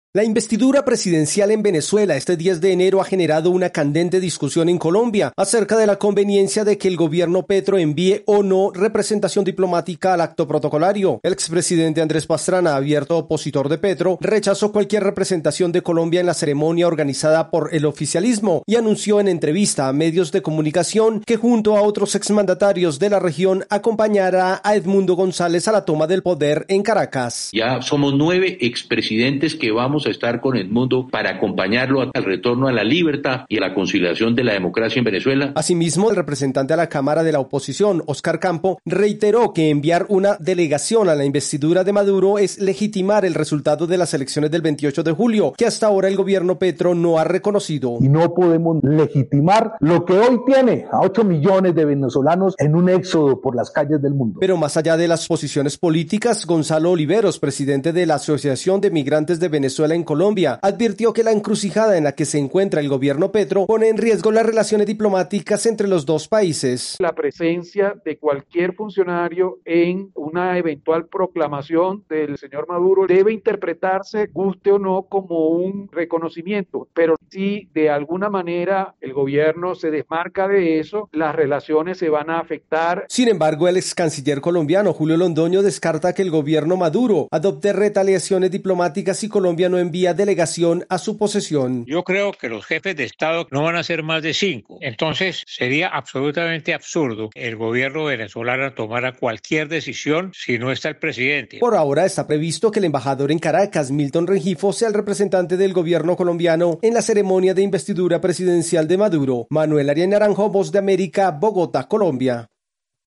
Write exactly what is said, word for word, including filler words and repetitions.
La investidura presidencial en Venezuela este diez de enero ha generado una candente discusión en Colombia acerca de la conveniencia de que el gobierno Petro envíe o no representación diplomática al acto protocolario. El expresidente Andrés Pastrana, abierto opositor de Petro, rechazó cualquier representación de Colombia en la ceremonia organizada por el oficialismo y anunció en entrevista a medios de comunicación que junto a otros exmandatarios de la región acompañará a Edmundo González a la toma del poder en Caracas. Ya somos nueve expresidentes que vamos a estar con Edmundo para acompañarlo al retorno a la libertad y a la conciliación de la democracia en Venezuela. Asimismo, el representante a la Cámara de la Oposición, Oscar Campo, reiteró que enviar una delegación a la investidura de Maduro es legitimar el resultado de las elecciones del veintiocho de julio, que hasta ahora el gobierno Petro no ha reconocido. Y no podemos legitimar lo que hoy tiene a ocho millones de venezolanos en un éxodo por las calles del mundo. Pero más allá de las posiciones políticas, Gonzalo Oliveros, presidente de la Asociación de Migrantes de Venezuela en Colombia, advirtió que la encrucijada en la que se encuentra el gobierno Petro pone en riesgo las relaciones diplomáticas entre los dos países. La presencia de cualquier funcionario en una eventual proclamación del señor Maduro debe interpretarse, guste o no, como un reconocimiento, pero si de alguna manera el gobierno se desmarca de eso, las relaciones se van a afectar. Sin embargo, el ex canciller colombiano Julio Londoño descarta que el gobierno Maduro adopte retaliaciones diplomáticas y Colombia no envía delegación a su posesión. Yo creo que los jefes de Estado no van a ser más de cinco. Entonces sería absolutamente absurdo que el gobierno venezolano tomara cualquier decisión si no está el presidente. Por ahora está previsto que el embajador en Caracas, Milton Rengifo, sea el representante del gobierno colombiano en la ceremonia de investidura presidencial de Maduro. Manuel Arias Naranjo, Voz de América, Bogotá, Colombia.